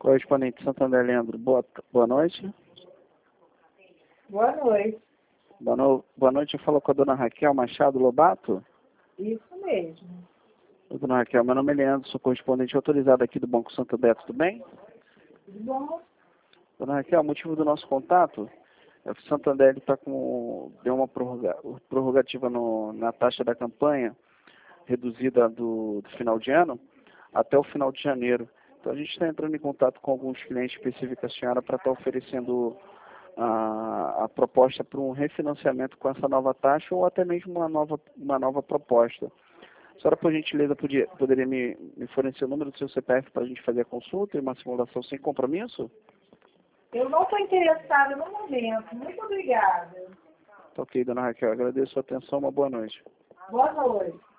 Correspondente Santander, Leandro, boa noite. Boa noite. Boa noite, eu falo com a dona Raquel Machado Lobato. Isso mesmo. Dona Raquel, meu nome é Leandro, sou correspondente autorizado aqui do Banco Santander, tudo bem? Tudo bom? Dona Raquel, o motivo do nosso contato é que o Santander deu uma prorrogativa na taxa da campanha, reduzida do final de ano, até o final de janeiro. Então a gente está entrando em contato com alguns clientes específicos, a senhora, para estar oferecendo a proposta para um refinanciamento com essa nova taxa ou até mesmo uma nova proposta. A senhora, por gentileza, poderia me fornecer o número do seu CPF para a gente fazer a consulta e uma simulação sem compromisso? Eu não estou interessada no momento. Muito obrigada. Tá ok, dona Raquel. Agradeço a atenção. Uma boa noite. Boa noite.